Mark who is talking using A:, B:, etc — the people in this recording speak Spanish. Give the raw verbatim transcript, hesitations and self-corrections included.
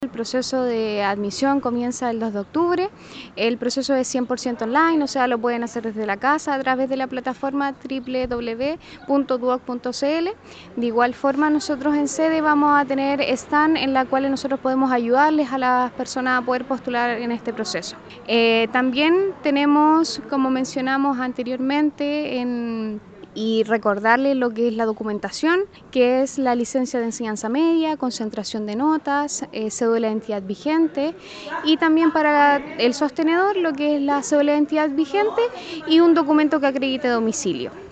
A: El proceso de admisión comienza el dos de octubre. El proceso es cien por ciento online, o sea, lo pueden hacer desde la casa a través de la plataforma doble u doble u doble u punto duoc punto c l. De igual forma, nosotros en sede vamos a tener stand en la cual nosotros podemos ayudarles a las personas a poder postular en este proceso. Eh, también tenemos, como mencionamos anteriormente, en y recordarles lo que es la documentación, que es la licencia de enseñanza media, concentración de notas, eh, cédula de identidad vigente, y también para el sostenedor lo que es la cédula de identidad vigente y un documento que acredite domicilio.